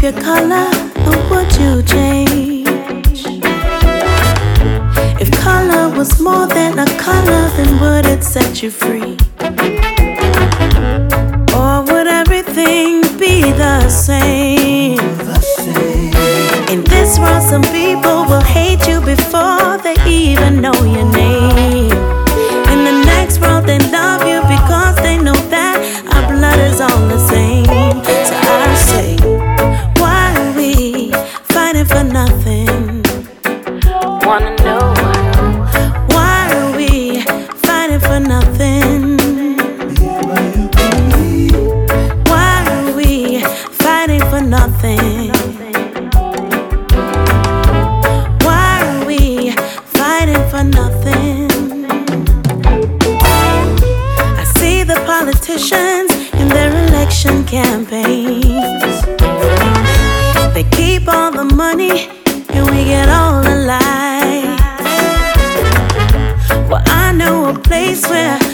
your color, or would you change? If color was more than a color, then would it set you free? Or would everything be the same? In this world, some people will hate you before they even know your name. In the next world, they love you because they know that our blood is all the same. So I say, why are we fighting for nothing? Wanna know why are we fighting for nothing? Why are we fighting for nothing? Why are we fighting for nothing? I see the politicians in their election campaigns. They keep all the money and we get all the lies. Well, I know a place where